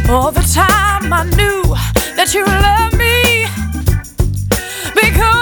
All the time I knew that you loved me because